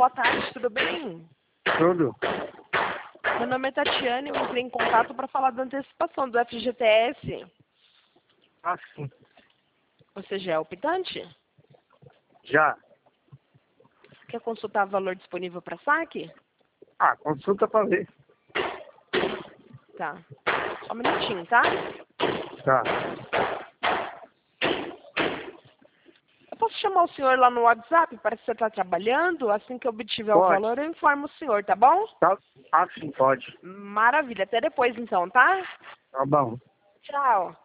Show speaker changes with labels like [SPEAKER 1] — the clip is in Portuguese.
[SPEAKER 1] boa tarde, tudo bem?
[SPEAKER 2] Tudo?
[SPEAKER 1] Meu nome é Tatiane, eu entrei em contato para falar da antecipação do FGTS.
[SPEAKER 2] Ah, sim.
[SPEAKER 1] Você já é optante?
[SPEAKER 2] Já.
[SPEAKER 1] Quer consultar o valor disponível para saque?
[SPEAKER 2] Ah, consulta pra ver.
[SPEAKER 1] Tá. Só um minutinho, tá?
[SPEAKER 2] Tá.
[SPEAKER 1] Eu posso chamar o senhor lá no WhatsApp? Parece que você está trabalhando. Assim que eu obtiver o
[SPEAKER 2] Pode.
[SPEAKER 1] valor, eu informo o senhor, tá bom?
[SPEAKER 2] Tá. Ah, sim, pode.
[SPEAKER 1] Maravilha. Até depois, então, tá?
[SPEAKER 2] Tá bom.
[SPEAKER 1] Tchau.